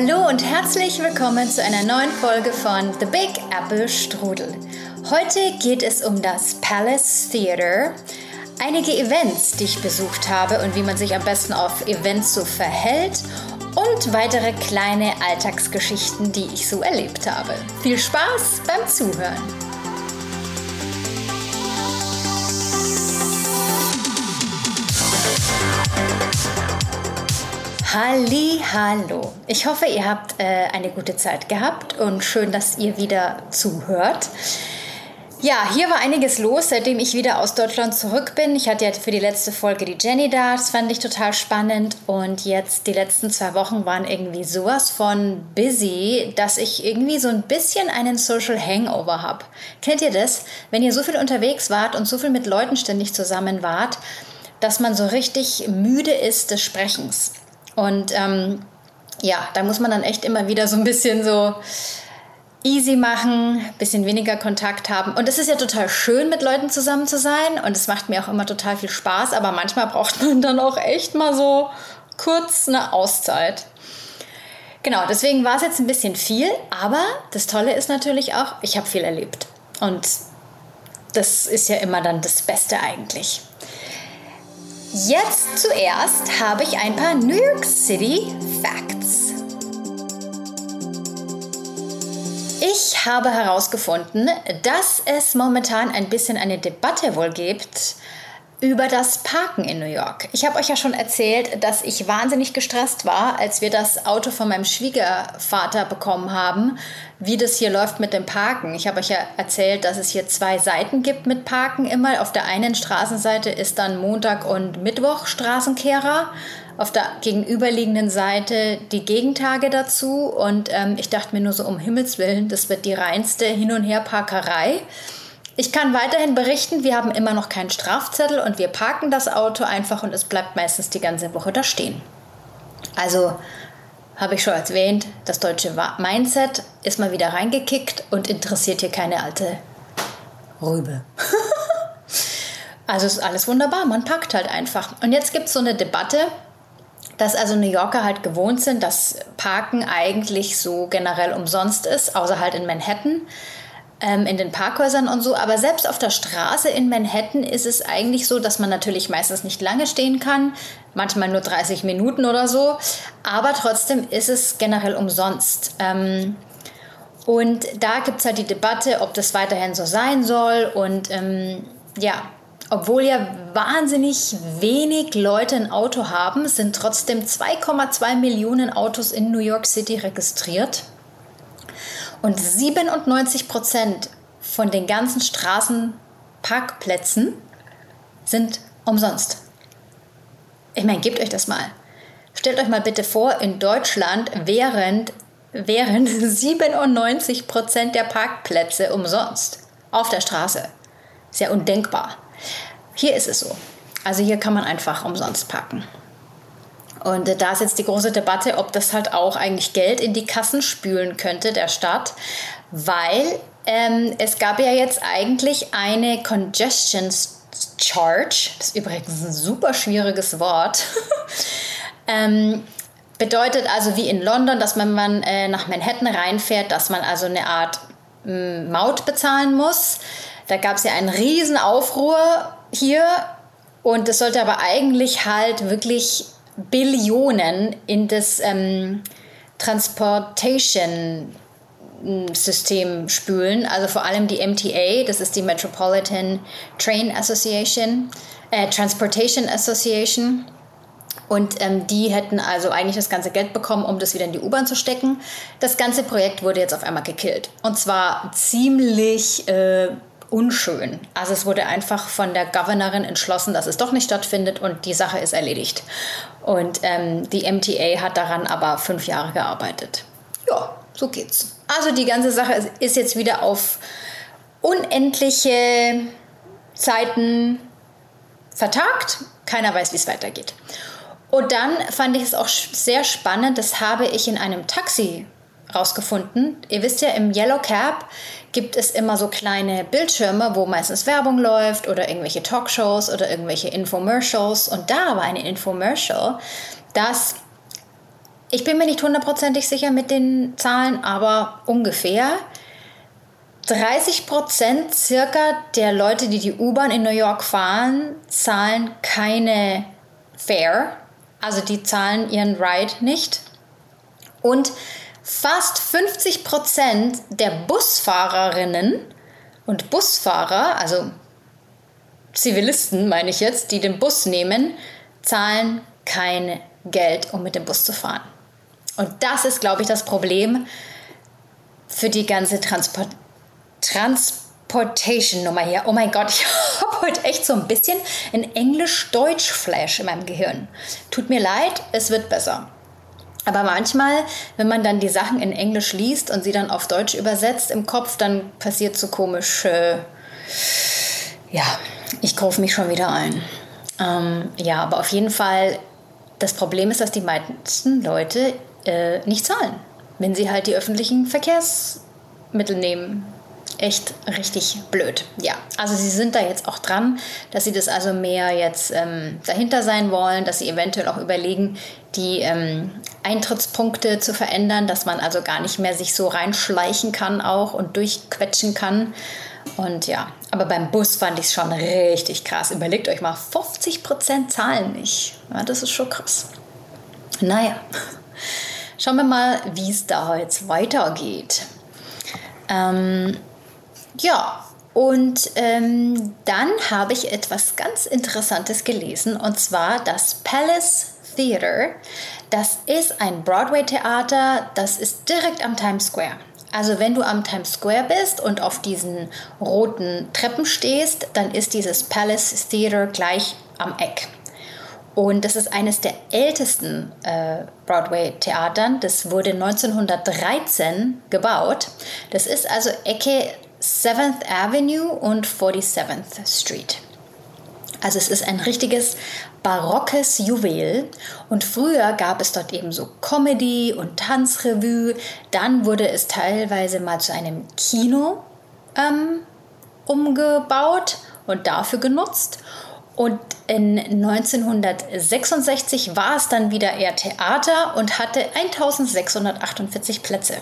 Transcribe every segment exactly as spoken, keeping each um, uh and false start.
Hallo und herzlich willkommen zu einer neuen Folge von The Big Apple Strudel. Heute geht es um das Palace Theatre, einige Events, die ich besucht habe und wie man sich am besten auf Events so verhält und weitere kleine Alltagsgeschichten, die ich so erlebt habe. Viel Spaß beim Zuhören! Halli, hallo. Ich hoffe, ihr habt äh, eine gute Zeit gehabt und schön, dass ihr wieder zuhört. Ja, hier war einiges los, seitdem ich wieder aus Deutschland zurück bin. Ich hatte ja für die letzte Folge die Jenny da, das fand ich total spannend. Und jetzt die letzten zwei Wochen waren irgendwie sowas von busy, dass ich irgendwie so ein bisschen einen Social Hangover habe. Kennt ihr das? Wenn ihr so viel unterwegs wart und so viel mit Leuten ständig zusammen wart, dass man so richtig müde ist des Sprechens. Und ähm, ja, da muss man dann echt immer wieder so ein bisschen so easy machen, bisschen weniger Kontakt haben. Und es ist ja total schön, mit Leuten zusammen zu sein. Und es macht mir auch immer total viel Spaß. Aber manchmal braucht man dann auch echt mal so kurz eine Auszeit. Genau, deswegen war es jetzt ein bisschen viel. Aber das Tolle ist natürlich auch, ich habe viel erlebt. Und das ist ja immer dann das Beste eigentlich. Jetzt zuerst habe ich ein paar New York City Facts. Ich habe herausgefunden, dass es momentan ein bisschen eine Debatte wohl gibt über das Parken in New York. Ich habe euch ja schon erzählt, dass ich wahnsinnig gestresst war, als wir das Auto von meinem Schwiegervater bekommen haben, wie das hier läuft mit dem Parken. Ich habe euch ja erzählt, dass es hier zwei Seiten gibt mit Parken immer. Auf der einen Straßenseite ist dann Montag und Mittwoch Straßenkehrer. Auf der gegenüberliegenden Seite die Gegentage dazu. Und ähm, ich dachte mir nur so, um Himmels Willen, das wird die reinste Hin- und Herparkerei. Ich kann weiterhin berichten, wir haben immer noch keinen Strafzettel und wir parken das Auto einfach und es bleibt meistens die ganze Woche da stehen. Also habe ich schon erwähnt, das deutsche Mindset ist mal wieder reingekickt und interessiert hier keine alte Rübe. Also ist alles wunderbar, man parkt halt einfach. Und jetzt gibt es so eine Debatte, dass also New Yorker halt gewohnt sind, dass Parken eigentlich so generell umsonst ist, außer halt in Manhattan. In den Parkhäusern und so, aber selbst auf der Straße in Manhattan ist es eigentlich so, dass man natürlich meistens nicht lange stehen kann, manchmal nur dreißig Minuten oder so, aber trotzdem ist es generell umsonst. Und da gibt es halt die Debatte, ob das weiterhin so sein soll und ähm, ja, obwohl ja wahnsinnig wenig Leute ein Auto haben, sind trotzdem zwei Komma zwei Millionen Autos in New York City registriert. Und siebenundneunzig Prozent von den ganzen Straßenparkplätzen sind umsonst. Ich meine, gebt euch das mal. Stellt euch mal bitte vor, in Deutschland wären, wären siebenundneunzig Prozent der Parkplätze umsonst auf der Straße. Ist ja undenkbar. Hier ist es so. Also hier kann man einfach umsonst parken. Und da ist jetzt die große Debatte, ob das halt auch eigentlich Geld in die Kassen spülen könnte der Stadt, weil ähm, es gab ja jetzt eigentlich eine Congestion Charge, das ist übrigens ein super schwieriges Wort, ähm, bedeutet also wie in London, dass wenn man äh, nach Manhattan reinfährt, dass man also eine Art äh, Maut bezahlen muss. Da gab es ja einen riesen Aufruhr hier und es sollte aber eigentlich halt wirklich Billionen in das ähm, Transportation-System spülen, also vor allem die M T A, das ist die Metropolitan Train Association, äh, Transportation Association und ähm, die hätten also eigentlich das ganze Geld bekommen, um das wieder in die U-Bahn zu stecken. Das ganze Projekt wurde jetzt auf einmal gekillt und zwar ziemlich äh, unschön. Also es wurde einfach von der Governorin entschlossen, dass es doch nicht stattfindet und die Sache ist erledigt. Und ähm, die M T A hat daran aber fünf Jahre gearbeitet. Ja, so geht's. Also die ganze Sache ist, ist jetzt wieder auf unendliche Zeiten vertagt. Keiner weiß, wie es weitergeht. Und dann fand ich es auch sehr spannend, das habe ich in einem Taxi rausgefunden. Ihr wisst ja, im Yellow Cab gibt es immer so kleine Bildschirme, wo meistens Werbung läuft oder irgendwelche Talkshows oder irgendwelche Infomercials. Und da war eine Infomercial, dass ich bin mir nicht hundertprozentig sicher mit den Zahlen, aber ungefähr dreißig Prozent circa der Leute, die die U-Bahn in New York fahren, zahlen keine Fare, also die zahlen ihren Ride nicht. Und fast fünfzig Prozent der Busfahrerinnen und Busfahrer, also Zivilisten meine ich jetzt, die den Bus nehmen, zahlen kein Geld, um mit dem Bus zu fahren. Und das ist, glaube ich, das Problem für die ganze Transport Transportation-Nummer hier. Oh mein Gott, ich habe heute echt so ein bisschen ein Englisch-Deutsch-Flash in meinem Gehirn. Tut mir leid, es wird besser. Aber manchmal, wenn man dann die Sachen in Englisch liest und sie dann auf Deutsch übersetzt im Kopf, dann passiert so komisch, äh, ja, ich kaufe mich schon wieder ein. Ähm, ja, aber auf jeden Fall, das Problem ist, dass die meisten Leute äh, nicht zahlen, wenn sie halt die öffentlichen Verkehrsmittel nehmen. Echt richtig blöd. Ja, also sie sind da jetzt auch dran, dass sie das also mehr jetzt ähm, dahinter sein wollen, dass sie eventuell auch überlegen, die ähm, Eintrittspunkte zu verändern, dass man also gar nicht mehr sich so reinschleichen kann auch und durchquetschen kann. Und ja, aber beim Bus fand ich es schon richtig krass. Überlegt euch mal, fünfzig Prozent zahlen nicht. Ja, das ist schon krass. Naja, schauen wir mal, wie es da jetzt weitergeht. Ähm, ja, und ähm, dann habe ich etwas ganz Interessantes gelesen, und zwar das Palace Theater. Das ist ein Broadway-Theater, das ist direkt am Times Square. Also wenn du am Times Square bist und auf diesen roten Treppen stehst, dann ist dieses Palace Theater gleich am Eck. Und das ist eines der ältesten äh, Broadway-Theatern. Das wurde neunzehnhundertdreizehn gebaut. Das ist also Ecke seventh Avenue und forty-seventh Street. Also es ist ein richtiges barockes Juwel. Und früher gab es dort eben so Comedy und Tanzrevue. Dann wurde es teilweise mal zu einem Kino ähm, umgebaut und dafür genutzt. Und in neunzehnhundertsechsundsechzig war es dann wieder eher Theater und hatte eintausendsechshundertachtundvierzig Plätze.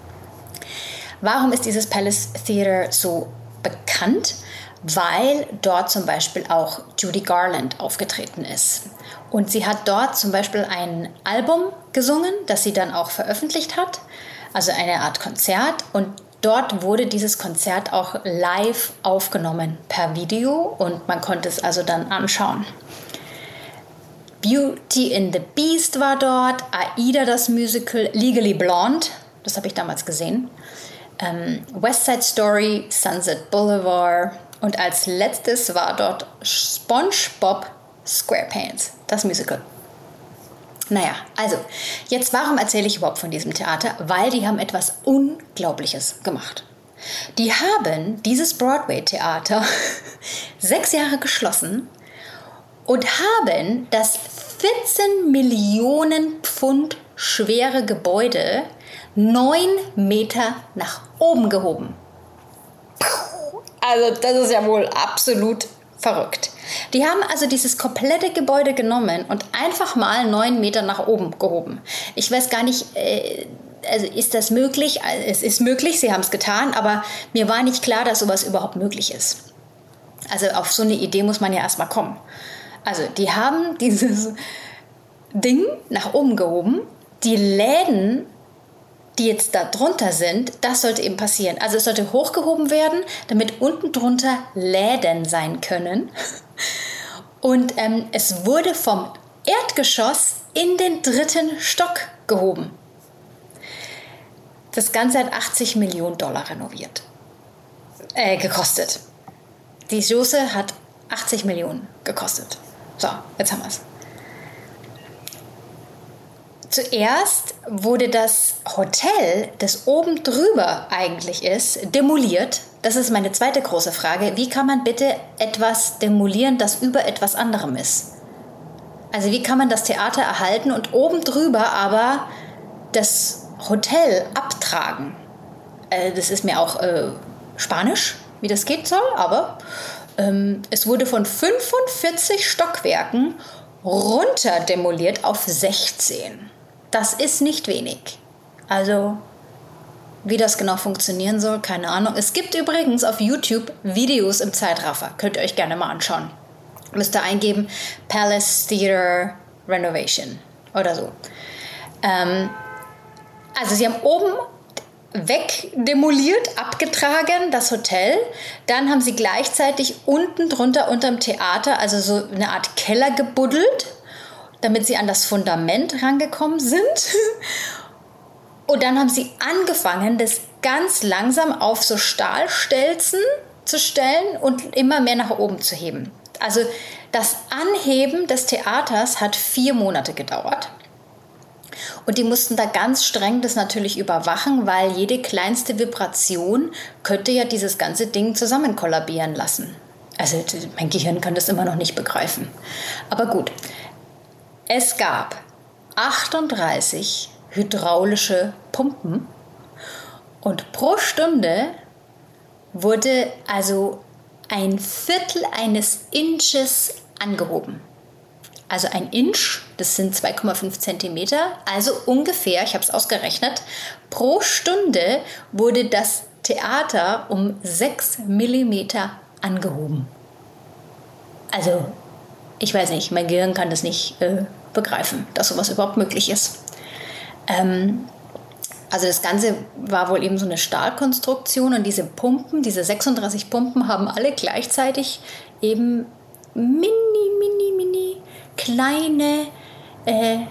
Warum ist dieses Palace Theater so bekannt? Weil dort zum Beispiel auch Judy Garland aufgetreten ist. Und sie hat dort zum Beispiel ein Album gesungen, das sie dann auch veröffentlicht hat, also eine Art Konzert. Und dort wurde dieses Konzert auch live aufgenommen per Video und man konnte es also dann anschauen. Beauty and the Beast war dort, Aida das Musical, Legally Blonde, das habe ich damals gesehen, ähm, West Side Story, Sunset Boulevard und als letztes war dort SpongeBob SquarePants, das Musical. Naja, also, jetzt warum erzähle ich überhaupt von diesem Theater? Weil die haben etwas Unglaubliches gemacht. Die haben dieses Broadway-Theater sechs Jahre geschlossen und haben das vierzehn Millionen Pfund schwere Gebäude neun Meter nach oben gehoben. Also, das ist ja wohl absolut verrückt. Die haben also dieses komplette Gebäude genommen und einfach mal neun Meter nach oben gehoben. Ich weiß gar nicht, äh, also ist das möglich? Es ist möglich, sie haben es getan, aber mir war nicht klar, dass sowas überhaupt möglich ist. Also auf so eine Idee muss man ja erstmal kommen. Also die haben dieses Ding nach oben gehoben, die Läden, die jetzt da drunter sind, das sollte eben passieren. Also es sollte hochgehoben werden, damit unten drunter Läden sein können. Und ähm, es wurde vom Erdgeschoss in den dritten Stock gehoben. Das Ganze hat achtzig Millionen Dollar renoviert, äh, gekostet. Die Soße hat achtzig Millionen gekostet. So, jetzt haben wir es. Zuerst wurde das Hotel, das oben drüber eigentlich ist, demoliert. Das ist meine zweite große Frage. Wie kann man bitte etwas demolieren, das über etwas anderem ist? Also wie kann man das Theater erhalten und oben drüber aber das Hotel abtragen? Äh, das ist mir auch äh, Spanisch, wie das geht soll, aber ähm, es wurde von fünfundvierzig Stockwerken runter demoliert auf sechzehn. Das ist nicht wenig. Also, wie das genau funktionieren soll, keine Ahnung. Es gibt übrigens auf YouTube Videos im Zeitraffer. Könnt ihr euch gerne mal anschauen. Müsst ihr eingeben, Palace Theatre Renovation oder so. Ähm, also sie haben oben wegdemoliert, abgetragen, das Hotel. Dann haben sie gleichzeitig unten drunter unterm Theater, also so eine Art Keller gebuddelt, damit sie an das Fundament rangekommen sind. Und dann haben sie angefangen, das ganz langsam auf so Stahlstelzen zu stellen und immer mehr nach oben zu heben. Also das Anheben des Theaters hat vier Monate gedauert. Und die mussten da ganz streng das natürlich überwachen, weil jede kleinste Vibration könnte ja dieses ganze Ding zusammen kollabieren lassen. Also mein Gehirn kann das immer noch nicht begreifen. Aber gut, es gab achtunddreißig hydraulische Pumpen und pro Stunde wurde also ein Viertel eines Inches angehoben. Also ein Inch, das sind zwei Komma fünf Zentimeter, also ungefähr, ich habe es ausgerechnet, pro Stunde wurde das Theater um sechs Millimeter angehoben. Also, ich weiß nicht, mein Gehirn kann das nicht äh, begreifen, dass sowas überhaupt möglich ist. Ähm, also das Ganze war wohl eben so eine Stahlkonstruktion und diese Pumpen, diese sechsunddreißig Pumpen haben alle gleichzeitig eben mini, mini, mini kleine äh,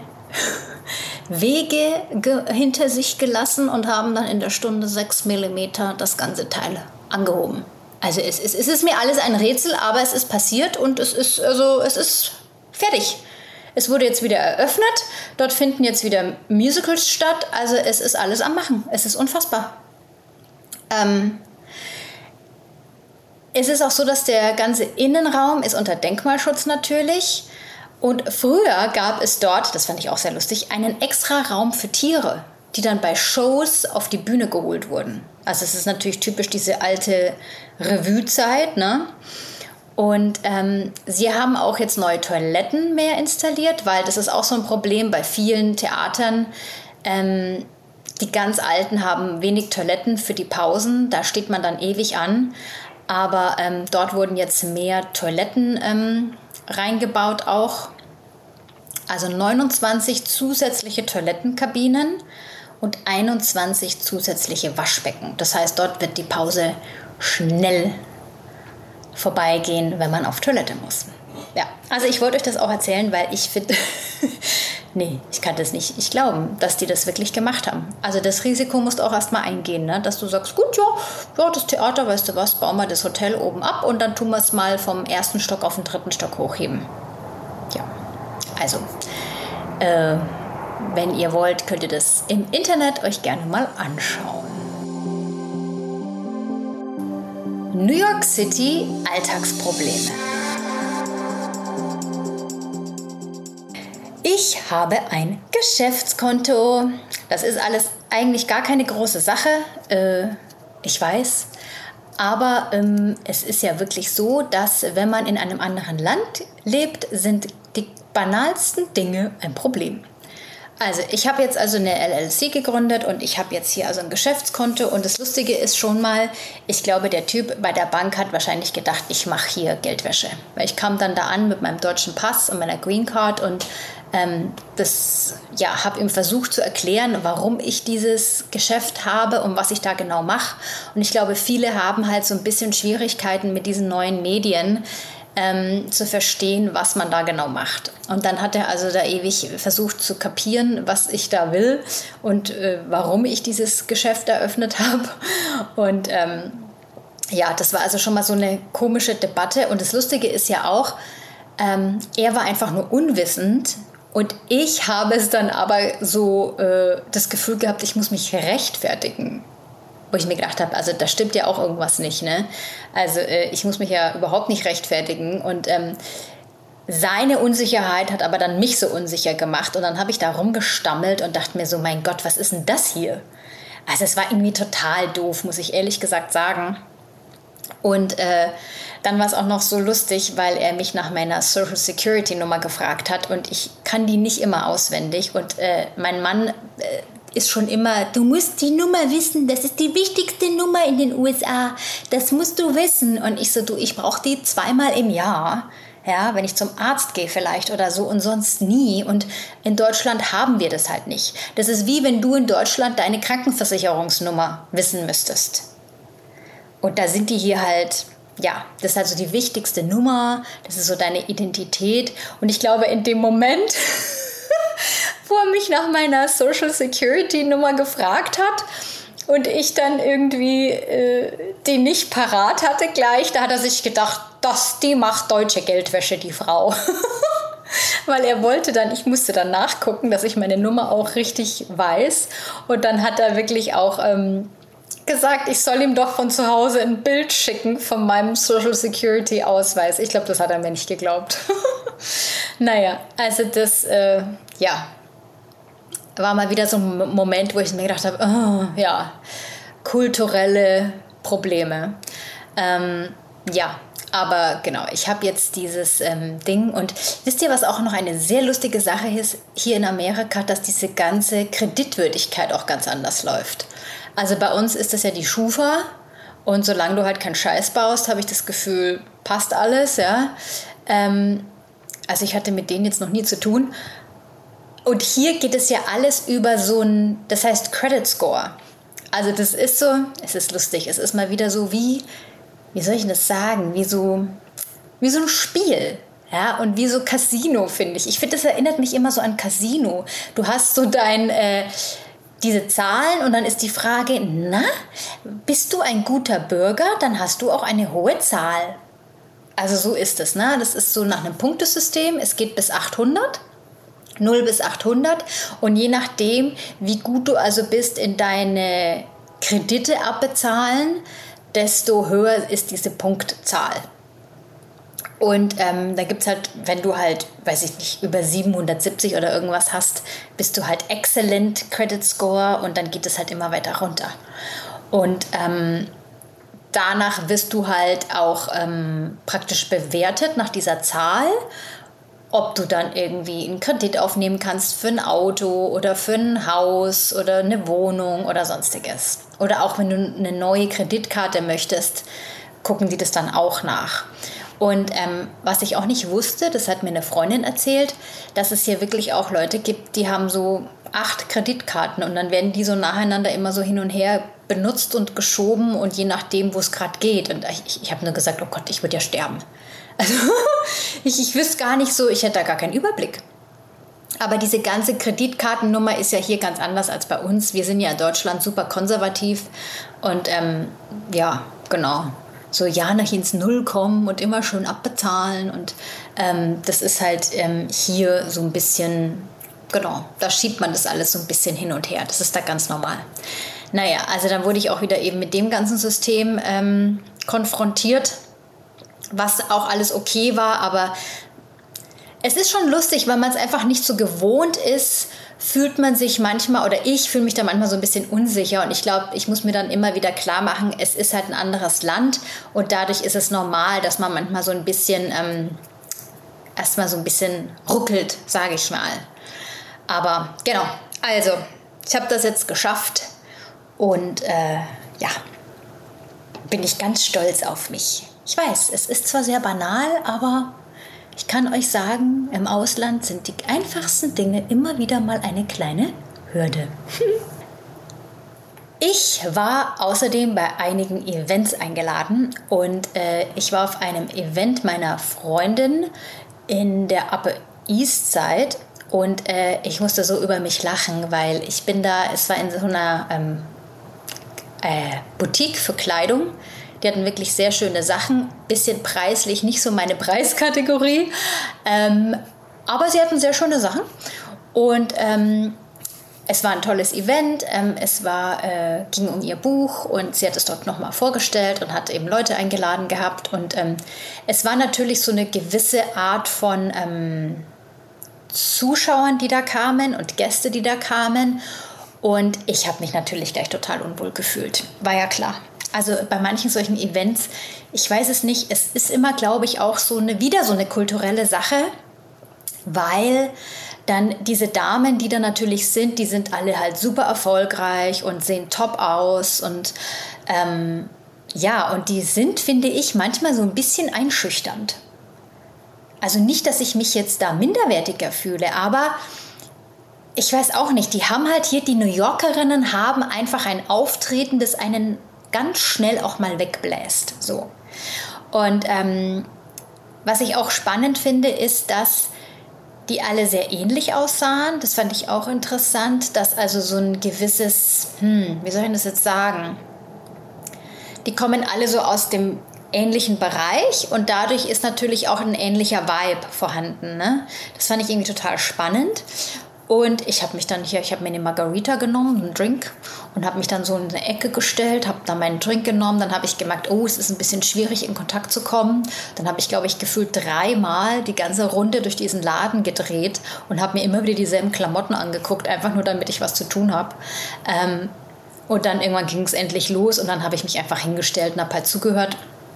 Wege ge- hinter sich gelassen und haben dann in der Stunde sechs Millimeter das ganze Teil angehoben. Also es ist, es ist mir alles ein Rätsel, aber es ist passiert und es ist, also, es ist fertig. Es wurde jetzt wieder eröffnet, dort finden jetzt wieder Musicals statt, also es ist alles am Machen. Es ist unfassbar. Ähm, es ist auch so, dass der ganze Innenraum ist unter Denkmalschutz natürlich. Und früher gab es dort, das fand ich auch sehr lustig, einen extra Raum für Tiere, die dann bei Shows auf die Bühne geholt wurden. Also es ist natürlich typisch diese alte Revue-Zeit, ne? Und ähm, sie haben auch jetzt neue Toiletten mehr installiert, weil das ist auch so ein Problem bei vielen Theatern. Ähm, die ganz Alten haben wenig Toiletten für die Pausen, da steht man dann ewig an. Aber ähm, dort wurden jetzt mehr Toiletten ähm, reingebaut auch. Also neunundzwanzig zusätzliche Toilettenkabinen und einundzwanzig zusätzliche Waschbecken. Das heißt, dort wird die Pause schnell vorbeigehen, wenn man auf Toilette muss. Ja, also ich wollte euch das auch erzählen, weil ich finde, nee, ich kann das nicht. Ich glaube, dass die das wirklich gemacht haben. Also das Risiko musst du auch erstmal eingehen, ne? Dass du sagst, gut, ja, ja, das Theater, weißt du was, bauen wir das Hotel oben ab und dann tun wir es mal vom ersten Stock auf den dritten Stock hochheben. Ja, also, äh, wenn ihr wollt, könnt ihr das im Internet euch gerne mal anschauen. New York City Alltagsprobleme. Ich habe ein Geschäftskonto. Das ist alles eigentlich gar keine große Sache. Äh, ich weiß. Aber ähm, es ist ja wirklich so, dass wenn man in einem anderen Land lebt, sind die banalsten Dinge ein Problem. Also ich habe jetzt also eine L L C gegründet und ich habe jetzt hier also ein Geschäftskonto und das Lustige ist schon mal, ich glaube, der Typ bei der Bank hat wahrscheinlich gedacht, ich mache hier Geldwäsche. Weil ich kam dann da an mit meinem deutschen Pass und meiner Green Card und ähm, das, ja, habe ihm versucht zu erklären, warum ich dieses Geschäft habe und was ich da genau mache. Und ich glaube, viele haben halt so ein bisschen Schwierigkeiten mit diesen neuen Medien, Ähm, zu verstehen, was man da genau macht. Und dann hat er also da ewig versucht zu kapieren, was ich da will und äh, warum ich dieses Geschäft eröffnet habe. Und ähm, ja, das war also schon mal so eine komische Debatte. Und das Lustige ist ja auch, ähm, er war einfach nur unwissend und ich habe es dann aber so äh, das Gefühl gehabt, ich muss mich rechtfertigen. Wo ich mir gedacht habe, also da stimmt ja auch irgendwas nicht, ne? Also äh, ich muss mich ja überhaupt nicht rechtfertigen und ähm, seine Unsicherheit hat aber dann mich so unsicher gemacht und dann habe ich da rumgestammelt und dachte mir so, mein Gott, was ist denn das hier? Also es war irgendwie total doof, muss ich ehrlich gesagt sagen. Und äh, dann war es auch noch so lustig, weil er mich nach meiner Social Security Nummer gefragt hat und ich kann die nicht immer auswendig und äh, mein Mann äh, ist schon immer, du musst die Nummer wissen, das ist die wichtigste Nummer in den U S A, das musst du wissen. Und ich so, du, ich brauche die zweimal im Jahr, ja, wenn ich zum Arzt gehe vielleicht oder so und sonst nie. Und in Deutschland haben wir das halt nicht. Das ist wie wenn du in Deutschland deine Krankenversicherungsnummer wissen müsstest. Und da sind die hier halt, ja, das ist also die wichtigste Nummer, das ist so deine Identität. Und ich glaube, in dem Moment, wo er mich nach meiner Social Security Nummer gefragt hat und ich dann irgendwie äh, die nicht parat hatte gleich, da hat er sich gedacht, das, die macht deutsche Geldwäsche, die Frau. Weil er wollte dann, ich musste dann nachgucken, dass ich meine Nummer auch richtig weiß. Und dann hat er wirklich auch ähm, gesagt, ich soll ihm doch von zu Hause ein Bild schicken von meinem Social Security Ausweis. Ich glaube, das hat er mir nicht geglaubt. Naja, also das, äh, ja, war mal wieder so ein Moment, wo ich mir gedacht habe, oh, ja, kulturelle Probleme. Ähm, ja, aber genau, ich habe jetzt dieses ähm, Ding und wisst ihr, was auch noch eine sehr lustige Sache ist hier in Amerika, dass diese ganze Kreditwürdigkeit auch ganz anders läuft. Also bei uns ist das ja die Schufa und solange du halt keinen Scheiß baust, habe ich das Gefühl, passt alles, ja. Ähm, also ich hatte mit denen jetzt noch nie zu tun. Und hier geht es ja alles über so ein, das heißt Credit Score. Also das ist so, es ist lustig, es ist mal wieder so wie, wie soll ich das sagen, wie so, wie so ein Spiel. Ja, und wie so Casino, finde ich. Ich finde, das erinnert mich immer so an Casino. Du hast so dein, äh, diese Zahlen und dann ist die Frage, na, bist du ein guter Bürger, dann hast du auch eine hohe Zahl. Also so ist es, ne? Das ist so nach einem Punktesystem, es geht bis achthundert. null bis achthundert und je nachdem, wie gut du also bist in deine Kredite abbezahlen, desto höher ist diese Punktzahl. Und ähm, da gibt es halt, wenn du halt, weiß ich nicht, über siebenhundertsiebzig oder irgendwas hast, bist du halt Excellent Credit Score und dann geht es halt immer weiter runter. Und ähm, danach wirst du halt auch ähm, praktisch bewertet nach dieser Zahl, ob du dann irgendwie einen Kredit aufnehmen kannst für ein Auto oder für ein Haus oder eine Wohnung oder sonstiges. Oder auch wenn du eine neue Kreditkarte möchtest, gucken die das dann auch nach. Und ähm, was ich auch nicht wusste, das hat mir eine Freundin erzählt, dass es hier wirklich auch Leute gibt, die haben so acht Kreditkarten und dann werden die so nacheinander immer so hin und her benutzt und geschoben und je nachdem, wo es gerade geht. Und ich, ich habe nur gesagt, oh Gott, ich würde ja sterben. Also ich, ich wüsste gar nicht so, ich hätte da gar keinen Überblick. Aber diese ganze Kreditkartennummer ist ja hier ganz anders als bei uns. Wir sind ja in Deutschland super konservativ und ähm, ja, genau, so ja nicht ins Null kommen und immer schön abbezahlen und ähm, das ist halt ähm, hier so ein bisschen, genau, da schiebt man das alles so ein bisschen hin und her. Das ist da ganz normal. Naja, also dann wurde ich auch wieder eben mit dem ganzen System ähm, konfrontiert, was auch alles okay war, aber es ist schon lustig, weil man es einfach nicht so gewohnt ist, fühlt man sich manchmal, oder ich fühle mich da manchmal so ein bisschen unsicher und ich glaube, ich muss mir dann immer wieder klar machen, es ist halt ein anderes Land und dadurch ist es normal, dass man manchmal so ein bisschen, ähm, erstmal so ein bisschen ruckelt, sage ich mal. Aber genau, also ich habe das jetzt geschafft und äh, ja, bin ich ganz stolz auf mich. Ich weiß, es ist zwar sehr banal, aber ich kann euch sagen, im Ausland sind die einfachsten Dinge immer wieder mal eine kleine Hürde. Ich war außerdem bei einigen Events eingeladen und äh, ich war auf einem Event meiner Freundin in der Upper East Side und äh, ich musste so über mich lachen, weil ich bin da, es war in so einer ähm, äh, Boutique für Kleidung. Die hatten wirklich sehr schöne Sachen, bisschen preislich, nicht so meine Preiskategorie, ähm, aber sie hatten sehr schöne Sachen und ähm, es war ein tolles Event, ähm, es war, äh, ging um ihr Buch und sie hat es dort nochmal vorgestellt und hat eben Leute eingeladen gehabt und ähm, es war natürlich so eine gewisse Art von ähm, Zuschauern, die da kamen und Gäste, die da kamen und ich habe mich natürlich gleich total unwohl gefühlt, war ja klar. Also bei manchen solchen Events, ich weiß es nicht, es ist immer, glaube ich, auch so eine, wieder so eine kulturelle Sache, weil dann diese Damen, die da natürlich sind, die sind alle halt super erfolgreich und sehen top aus und ähm, ja, und die sind, finde ich, manchmal so ein bisschen einschüchternd. Also nicht, dass ich mich jetzt da minderwertiger fühle, aber ich weiß auch nicht, die haben halt hier, die New Yorkerinnen haben einfach ein Auftreten, das einen ganz schnell auch mal wegbläst. So. Und ähm, was ich auch spannend finde, ist, dass die alle sehr ähnlich aussahen. Das fand ich auch interessant, dass also so ein gewisses, hm, wie soll ich das jetzt sagen? Die kommen alle so aus dem ähnlichen Bereich und dadurch ist natürlich auch ein ähnlicher Vibe vorhanden. Ne? Das fand ich irgendwie total spannend. Und ich habe mich dann hier, ich habe mir eine Margarita genommen, einen Drink, und habe mich dann so in eine Ecke gestellt, habe dann meinen Drink genommen. Dann habe ich gemerkt, oh, es ist ein bisschen schwierig, in Kontakt zu kommen. Dann habe ich, glaube ich, gefühlt dreimal die ganze Runde durch diesen Laden gedreht und habe mir immer wieder dieselben Klamotten angeguckt, einfach nur damit ich was zu tun habe. Ähm, und dann irgendwann ging es endlich los und dann habe ich mich einfach hingestellt und habe halt zugehört.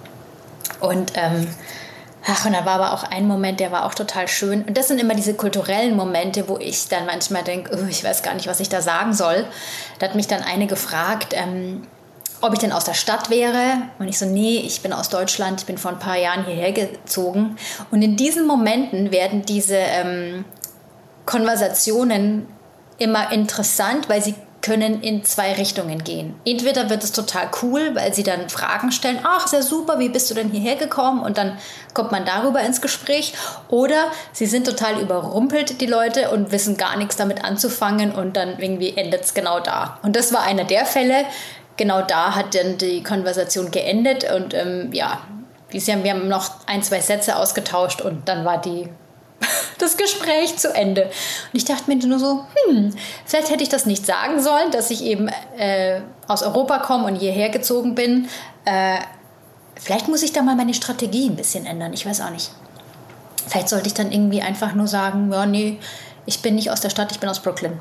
Und ähm, Ach, und da war aber auch ein Moment, der war auch total schön. Und das sind immer diese kulturellen Momente, wo ich dann manchmal denke, oh, ich weiß gar nicht, was ich da sagen soll. Da hat mich dann eine gefragt, ähm, ob ich denn aus der Stadt wäre. Und ich so, nee, ich bin aus Deutschland, ich bin vor ein paar Jahren hierher gezogen. Und in diesen Momenten werden diese ähm, Konversationen immer interessant, weil sie können in zwei Richtungen gehen. Entweder wird es total cool, weil sie dann Fragen stellen, ach, ist ja super, wie bist du denn hierher gekommen? Und dann kommt man darüber ins Gespräch. Oder sie sind total überrumpelt, die Leute, und wissen gar nichts damit anzufangen und dann irgendwie endet es genau da. Und das war einer der Fälle. Genau da hat dann die Konversation geendet und ähm, ja, wir haben noch ein, zwei Sätze ausgetauscht und dann war die das Gespräch zu Ende. Und ich dachte mir nur so, hm, vielleicht hätte ich das nicht sagen sollen, dass ich eben äh, aus Europa komme und hierher gezogen bin. Äh, vielleicht muss ich da mal meine Strategie ein bisschen ändern. Ich weiß auch nicht. Vielleicht sollte ich dann irgendwie einfach nur sagen, ja, nee, ich bin nicht aus der Stadt, ich bin aus Brooklyn.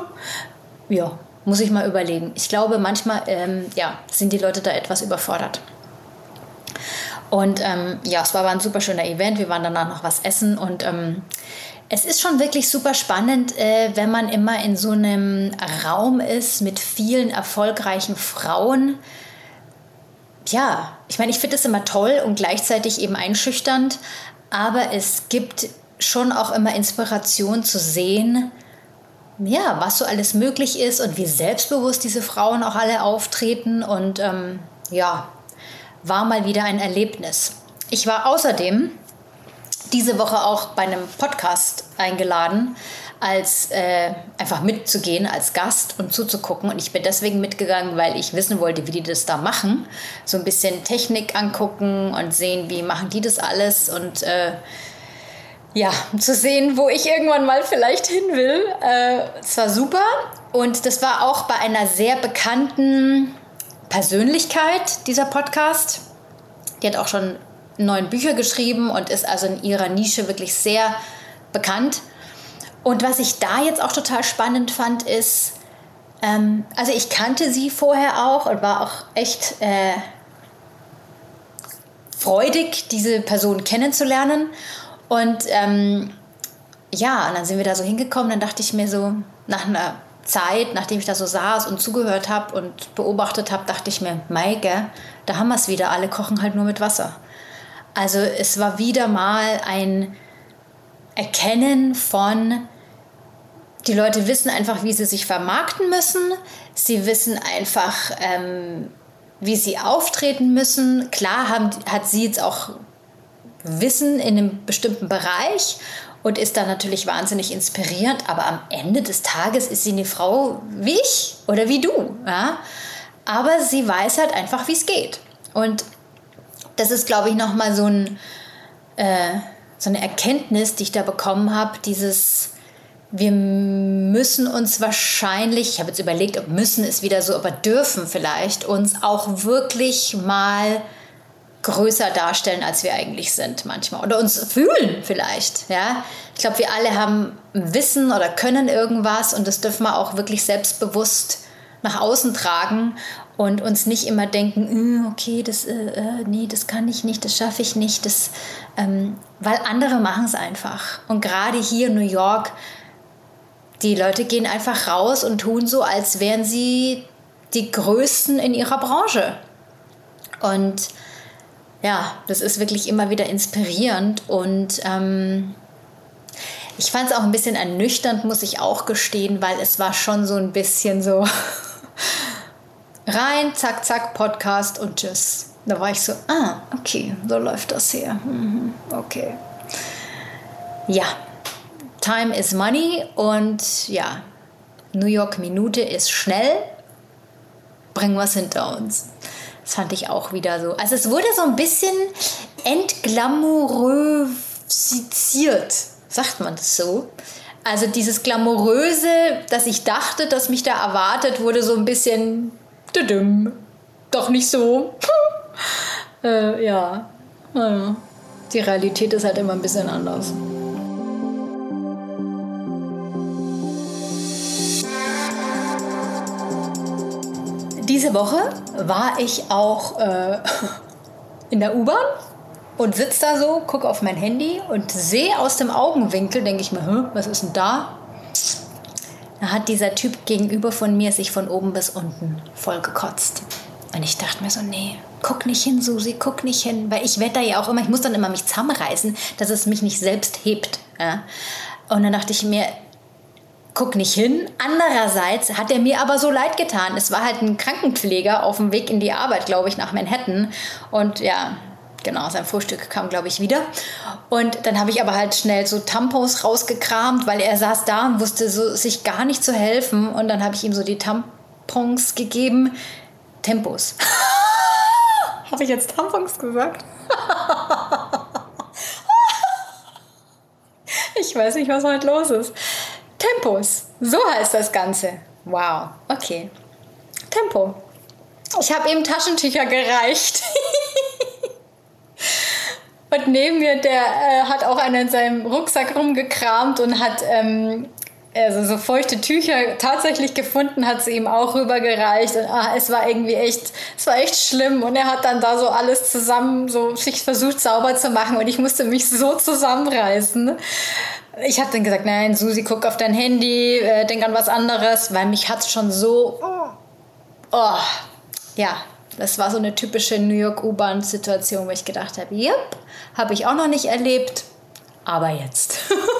Ja, muss ich mal überlegen. Ich glaube, manchmal ähm, ja, sind die Leute da etwas überfordert. Und ähm, ja, es war aber ein super schöner Event. Wir waren danach noch was essen. Und ähm, es ist schon wirklich super spannend, äh, wenn man immer in so einem Raum ist mit vielen erfolgreichen Frauen. Ja, ich meine, ich finde das immer toll und gleichzeitig eben einschüchternd. Aber es gibt schon auch immer Inspiration zu sehen, ja, was so alles möglich ist und wie selbstbewusst diese Frauen auch alle auftreten. Und ähm, ja, war mal wieder ein Erlebnis. Ich war außerdem diese Woche auch bei einem Podcast eingeladen, als äh, einfach mitzugehen als Gast und zuzugucken. Und ich bin deswegen mitgegangen, weil ich wissen wollte, wie die das da machen. So ein bisschen Technik angucken und sehen, wie machen die das alles. Und äh, ja, zu sehen, wo ich irgendwann mal vielleicht hin will. Äh, es war super. Und das war auch bei einer sehr bekannten Persönlichkeit, dieser Podcast. Die hat auch schon neun Bücher geschrieben und ist also in ihrer Nische wirklich sehr bekannt. Und was ich da jetzt auch total spannend fand, ist, ähm, also ich kannte sie vorher auch und war auch echt äh, freudig, diese Person kennenzulernen. Und ähm, ja, und dann sind wir da so hingekommen, dann dachte ich mir so, nach einer Zeit, nachdem ich da so saß und zugehört habe und beobachtet habe, dachte ich mir, Maike, da haben wir es wieder, alle kochen halt nur mit Wasser. Also es war wieder mal ein Erkennen von, die Leute wissen einfach, wie sie sich vermarkten müssen, sie wissen einfach, ähm, wie sie auftreten müssen. Klar haben, hat sie jetzt auch Wissen in einem bestimmten Bereich und ist dann natürlich wahnsinnig inspirierend, aber am Ende des Tages ist sie eine Frau wie ich oder wie du. Ja? Aber sie weiß halt einfach, wie es geht. Und das ist, glaube ich, nochmal so, ein, äh, so eine Erkenntnis, die ich da bekommen habe, dieses, wir müssen uns wahrscheinlich, ich habe jetzt überlegt, ob müssen ist wieder so, aber dürfen vielleicht uns auch wirklich mal größer darstellen, als wir eigentlich sind manchmal. Oder uns fühlen vielleicht. Ja? Ich glaube, wir alle haben Wissen oder können irgendwas und das dürfen wir auch wirklich selbstbewusst nach außen tragen und uns nicht immer denken, okay, das, äh, nee, das kann ich nicht, das schaffe ich nicht, das, ähm, weil andere machen es einfach. Und gerade hier in New York, die Leute gehen einfach raus und tun so, als wären sie die Größten in ihrer Branche. Und ja, das ist wirklich immer wieder inspirierend und ähm, ich fand es auch ein bisschen ernüchternd, muss ich auch gestehen, weil es war schon so ein bisschen so rein, zack, zack, Podcast und tschüss. Da war ich so, ah, okay, so läuft das hier. Mhm, okay. Ja, Time is money und ja, New York Minute ist schnell. Bringen wir es hinter uns. Das fand ich auch wieder so. Also es wurde so ein bisschen entglamourisiert, sagt man das so? Also dieses Glamouröse, das ich dachte, das mich da erwartet, wurde so ein bisschen düdüm. Doch nicht so. äh, ja. ja. Die Realität ist halt immer ein bisschen anders. Diese Woche war ich auch äh, in der U-Bahn und sitze da so, gucke auf mein Handy und sehe aus dem Augenwinkel, denke ich mir, Hä, was ist denn da? Da hat dieser Typ gegenüber von mir sich von oben bis unten voll gekotzt. Und ich dachte mir so, nee, guck nicht hin, Susi, guck nicht hin. Weil ich werde da ja auch immer, ich muss dann immer mich zusammenreißen, dass es mich nicht selbst hebt. Ja? Und dann dachte ich mir, guck nicht hin. Andererseits hat er mir aber so leid getan. Es war halt ein Krankenpfleger auf dem Weg in die Arbeit, glaube ich, nach Manhattan. Und ja, genau, sein Frühstück kam, glaube ich, wieder. Und dann habe ich aber halt schnell so Tampons rausgekramt, weil er saß da und wusste so, sich gar nicht zu helfen. Und dann habe ich ihm so die Tampons gegeben. Tempos. Habe ich jetzt Tampons gesagt? Ich weiß nicht, was heute los ist. Tempos, so heißt das Ganze. Wow, okay. Tempo. Ich habe ihm Taschentücher gereicht. Und neben mir, der äh, hat auch einer in seinem Rucksack rumgekramt und hat ähm, also so feuchte Tücher tatsächlich gefunden, hat sie ihm auch rübergereicht. Und ah, es war irgendwie echt, es war echt schlimm. Und er hat dann da so alles zusammen, so sich versucht sauber zu machen. Und ich musste mich so zusammenreißen. Ich habe dann gesagt, nein, Susi, guck auf dein Handy, äh, denk an was anderes, weil mich hat's schon so, oh, ja, das war so eine typische New York U-Bahn-Situation, wo ich gedacht habe, jupp, habe ich auch noch nicht erlebt, aber jetzt.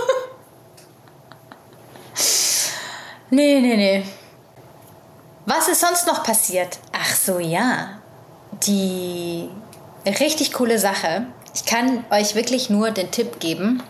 nee, nee, nee. Was ist sonst noch passiert? Ach so, ja, die richtig coole Sache. Ich kann euch wirklich nur den Tipp geben,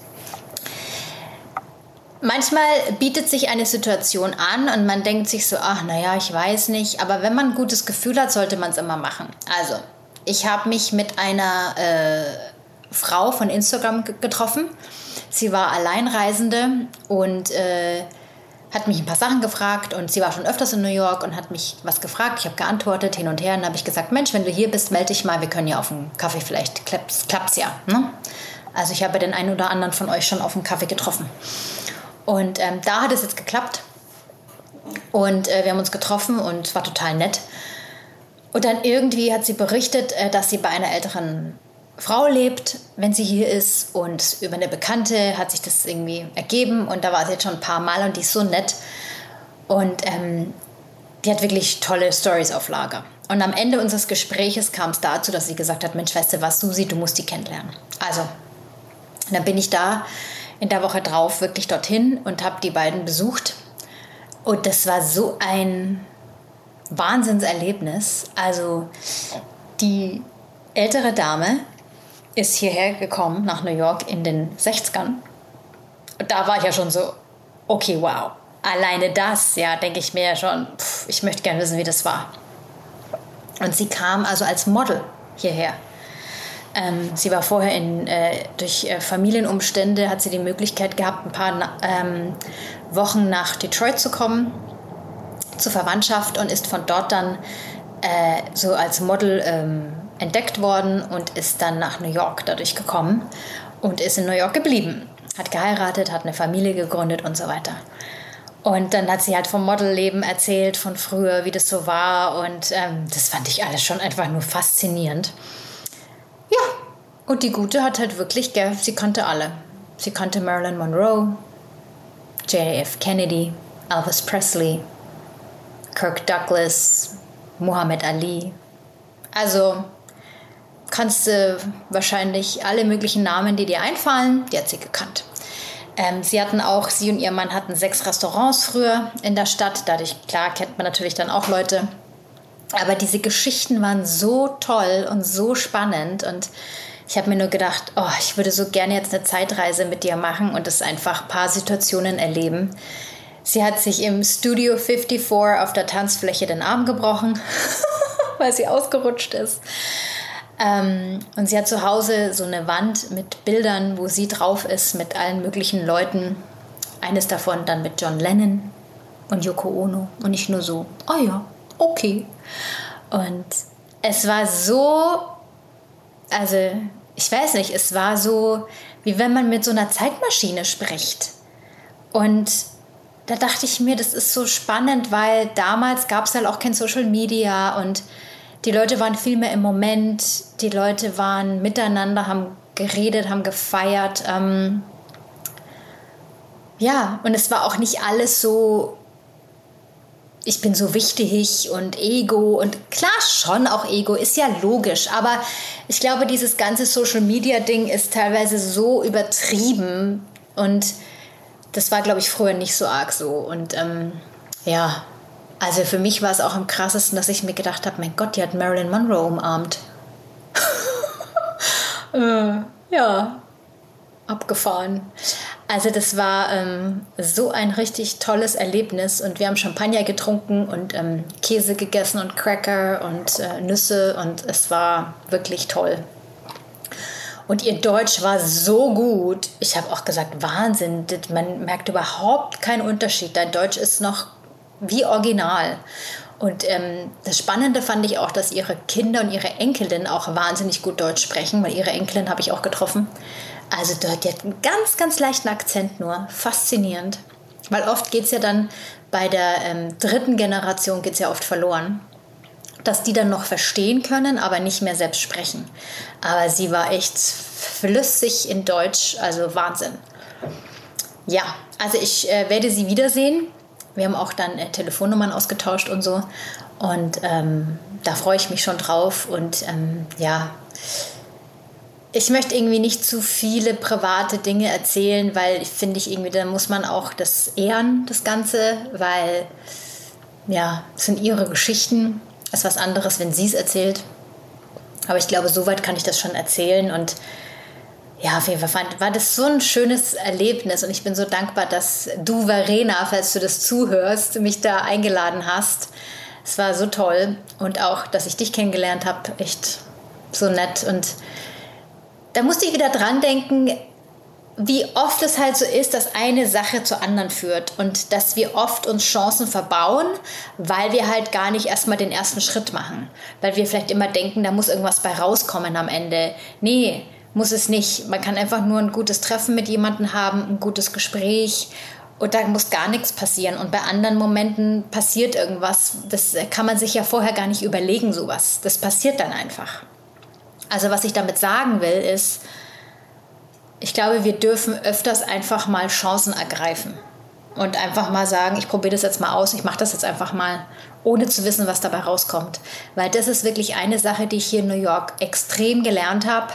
manchmal bietet sich eine Situation an und man denkt sich so, ach naja, ich weiß nicht, aber wenn man ein gutes Gefühl hat, sollte man es immer machen. Also, ich habe mich mit einer äh, Frau von Instagram g- getroffen. Sie war Alleinreisende und äh, hat mich ein paar Sachen gefragt und sie war schon öfters in New York und hat mich was gefragt. Ich habe geantwortet, hin und her, und dann habe ich gesagt, Mensch, wenn du hier bist, melde dich mal, wir können ja auf einen Kaffee, vielleicht klappt's, klappt's ja. Ne? Also ich habe den einen oder anderen von euch schon auf einen Kaffee getroffen. Und ähm, da hat es jetzt geklappt und äh, wir haben uns getroffen und es war total nett. Und dann irgendwie hat sie berichtet, äh, dass sie bei einer älteren Frau lebt, wenn sie hier ist, und über eine Bekannte hat sich das irgendwie ergeben und da war sie jetzt schon ein paar Mal und die ist so nett und ähm, die hat wirklich tolle Storys auf Lager. Und am Ende unseres Gespräches kam es dazu, dass sie gesagt hat, Mensch, weißt du was, Susi, du musst die kennenlernen. Also, dann bin ich da in der Woche drauf wirklich dorthin und habe die beiden besucht. Und das war so ein Wahnsinnserlebnis. Also die ältere Dame ist hierher gekommen nach New York in den sechzigern. Und da war ich ja schon so, okay, wow. Alleine das, ja, denke ich mir ja schon, pff, ich möchte gerne wissen, wie das war. Und sie kam also als Model hierher. Ähm, sie war vorher in, äh, durch äh, Familienumstände, hat sie die Möglichkeit gehabt, ein paar na- ähm, Wochen nach Detroit zu kommen, zur Verwandtschaft, und ist von dort dann äh, so als Model ähm, entdeckt worden und ist dann nach New York dadurch gekommen und ist in New York geblieben. Hat geheiratet, hat eine Familie gegründet und so weiter. Und dann hat sie halt vom Modelleben erzählt, von früher, wie das so war. Und ähm, das fand ich alles schon einfach nur faszinierend. Ja, und die Gute hat halt wirklich, gell, sie kannte alle. Sie kannte Marilyn Monroe, J F Kennedy, Elvis Presley, Kirk Douglas, Muhammad Ali. Also kannst du wahrscheinlich alle möglichen Namen, die dir einfallen, die hat sie gekannt. Ähm, sie hatten auch, sie und ihr Mann hatten sechs Restaurants früher in der Stadt. Dadurch, klar, kennt man natürlich dann auch Leute. Aber diese Geschichten waren so toll und so spannend. Und ich habe mir nur gedacht, oh, ich würde so gerne jetzt eine Zeitreise mit dir machen und es einfach ein paar Situationen erleben. Sie hat sich im Studio vierundfünfzig auf der Tanzfläche den Arm gebrochen, weil sie ausgerutscht ist. Ähm, und sie hat zu Hause so eine Wand mit Bildern, wo sie drauf ist mit allen möglichen Leuten. Eines davon dann mit John Lennon und Yoko Ono. Und nicht nur so, oh ja, okay. Und es war so, also ich weiß nicht, es war so, wie wenn man mit so einer Zeitmaschine spricht. Und da dachte ich mir, das ist so spannend, weil damals gab es halt auch kein Social Media und die Leute waren viel mehr im Moment, die Leute waren miteinander, haben geredet, haben gefeiert. Ähm ja, und es war auch nicht alles so, ich bin so wichtig und Ego und klar schon auch Ego, ist ja logisch, aber ich glaube, dieses ganze Social-Media-Ding ist teilweise so übertrieben und das war, glaube ich, früher nicht so arg so und ähm, ja, also für mich war es auch am krassesten, dass ich mir gedacht habe, mein Gott, die hat Marilyn Monroe umarmt. äh, ja, abgefahren. Also das war ähm, so ein richtig tolles Erlebnis und wir haben Champagner getrunken und ähm, Käse gegessen und Cracker und äh, Nüsse und es war wirklich toll. Und ihr Deutsch war so gut. Ich habe auch gesagt, Wahnsinn, man merkt überhaupt keinen Unterschied. Dein Deutsch ist noch wie original. Und ähm, das Spannende fand ich auch, dass ihre Kinder und ihre Enkelin auch wahnsinnig gut Deutsch sprechen, weil ihre Enkelin habe ich auch getroffen. Also dort, die hat einen ganz, ganz leichten Akzent nur. Faszinierend. Weil oft geht es ja dann bei der ähm, dritten Generation geht's ja oft verloren, dass die dann noch verstehen können, aber nicht mehr selbst sprechen. Aber sie war echt flüssig in Deutsch, also Wahnsinn. Ja, also ich äh, werde sie wiedersehen. Wir haben auch dann äh, Telefonnummern ausgetauscht und so. Und ähm, da freue ich mich schon drauf. Und ähm, ja, ich möchte irgendwie nicht zu viele private Dinge erzählen, weil ich finde ich irgendwie, da muss man auch das ehren, das Ganze, weil ja, es sind ihre Geschichten. Es ist was anderes, wenn sie es erzählt. Aber ich glaube, soweit kann ich das schon erzählen. Und ja, auf jeden Fall fand, war das so ein schönes Erlebnis. Und ich bin so dankbar, dass du, Verena, falls du das zuhörst, mich da eingeladen hast. Es war so toll. Und auch, dass ich dich kennengelernt habe, echt so nett. Und da musste ich wieder dran denken, wie oft es halt so ist, dass eine Sache zur anderen führt und dass wir oft uns Chancen verbauen, weil wir halt gar nicht erstmal den ersten Schritt machen. Weil wir vielleicht immer denken, da muss irgendwas bei rauskommen am Ende. Nee, muss es nicht. Man kann einfach nur ein gutes Treffen mit jemandem haben, ein gutes Gespräch und da muss gar nichts passieren. Und bei anderen Momenten passiert irgendwas. Das kann man sich ja vorher gar nicht überlegen, sowas. Das passiert dann einfach. Also was ich damit sagen will, ist, ich glaube, wir dürfen öfters einfach mal Chancen ergreifen und einfach mal sagen, ich probiere das jetzt mal aus, ich mache das jetzt einfach mal, ohne zu wissen, was dabei rauskommt. Weil das ist wirklich eine Sache, die ich hier in New York extrem gelernt habe.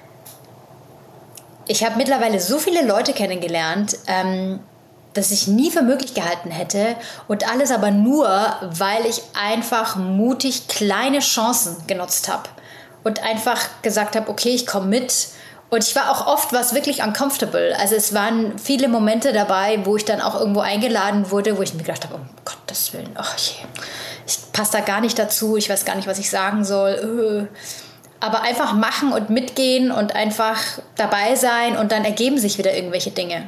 Ich habe mittlerweile so viele Leute kennengelernt, ähm, dass ich nie für möglich gehalten hätte und alles aber nur, weil ich einfach mutig kleine Chancen genutzt habe und einfach gesagt habe, okay, ich komme mit. Und ich war auch oft was wirklich uncomfortable. Also es waren viele Momente dabei, wo ich dann auch irgendwo eingeladen wurde, wo ich mir gedacht habe, um Gottes Willen, ach je, ich passe da gar nicht dazu, ich weiß gar nicht, was ich sagen soll. Aber einfach machen und mitgehen und einfach dabei sein und dann ergeben sich wieder irgendwelche Dinge.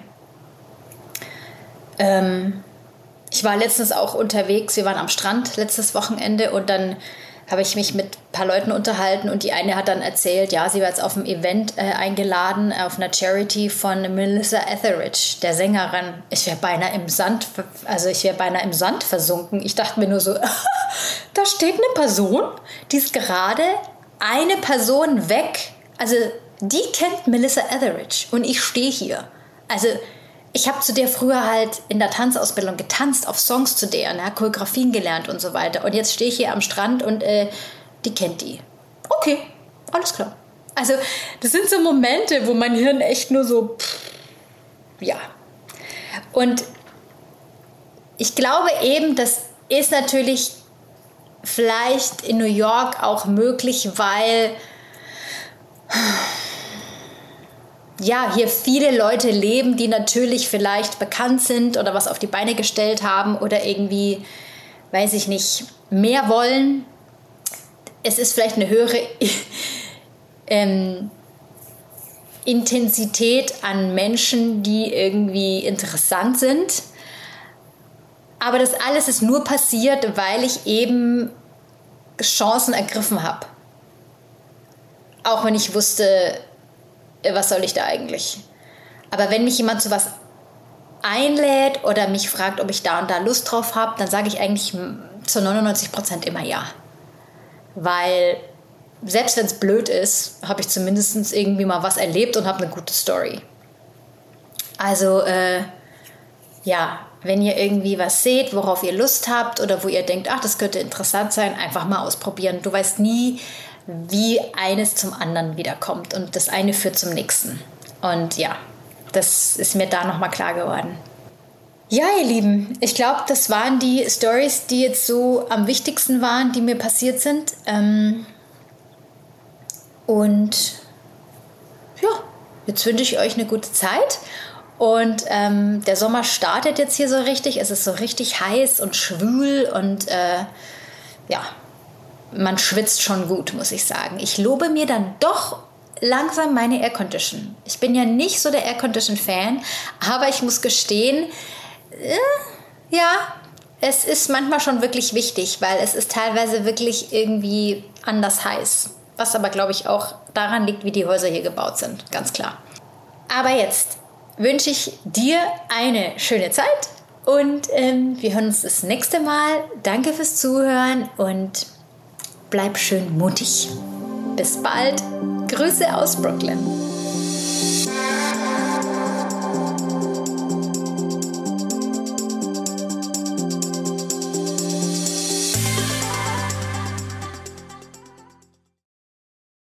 Ähm, ich war letztens auch unterwegs, wir waren am Strand letztes Wochenende und dann habe ich mich mit paar Leuten unterhalten und die eine hat dann erzählt, ja, sie war jetzt auf einem Event äh, eingeladen, auf einer Charity von Melissa Etheridge, der Sängerin. Ich wäre beinahe im Sand, also ich wäre beinahe im Sand versunken. Ich dachte mir nur so, da steht eine Person, die ist gerade eine Person weg. Also die kennt Melissa Etheridge und ich stehe hier. Also ich habe zu der früher halt in der Tanzausbildung getanzt, auf Songs zu der, ne, Choreografien gelernt und so weiter. Und jetzt stehe ich hier am Strand und äh, die kennt die. Okay, alles klar. Also das sind so Momente, wo mein Hirn echt nur so, pff, ja. Und ich glaube eben, das ist natürlich vielleicht in New York auch möglich, weil ja, hier viele Leute leben, die natürlich vielleicht bekannt sind oder was auf die Beine gestellt haben oder irgendwie, weiß ich nicht, mehr wollen. Es ist vielleicht eine höhere ähm, Intensität an Menschen, die irgendwie interessant sind. Aber das alles ist nur passiert, weil ich eben Chancen ergriffen habe. Auch wenn ich wusste, was soll ich da eigentlich? Aber wenn mich jemand zu was einlädt oder mich fragt, ob ich da und da Lust drauf habe, dann sage ich eigentlich zu neunundneunzig Prozent immer ja. Weil selbst wenn es blöd ist, habe ich zumindest irgendwie mal was erlebt und habe eine gute Story. Also äh, ja, wenn ihr irgendwie was seht, worauf ihr Lust habt oder wo ihr denkt, ach, das könnte interessant sein, einfach mal ausprobieren. Du weißt nie, wie eines zum anderen wiederkommt und das eine führt zum nächsten. Und ja, das ist mir da nochmal klar geworden. Ja, ihr Lieben, ich glaube, das waren die Stories, die jetzt so am wichtigsten waren, die mir passiert sind. Ähm und ja, jetzt wünsche ich euch eine gute Zeit. Und ähm, der Sommer startet jetzt hier so richtig. Es ist so richtig heiß und schwül und äh, ja, man schwitzt schon gut, muss ich sagen. Ich lobe mir dann doch langsam meine Aircondition. Ich bin ja nicht so der Aircondition-Fan, aber ich muss gestehen, äh, ja, es ist manchmal schon wirklich wichtig, weil es ist teilweise wirklich irgendwie anders heiß. Was aber, glaube ich, auch daran liegt, wie die Häuser hier gebaut sind, ganz klar. Aber jetzt wünsche ich dir eine schöne Zeit und ähm, wir hören uns das nächste Mal. Danke fürs Zuhören und bleib schön mutig. Bis bald. Grüße aus Brooklyn.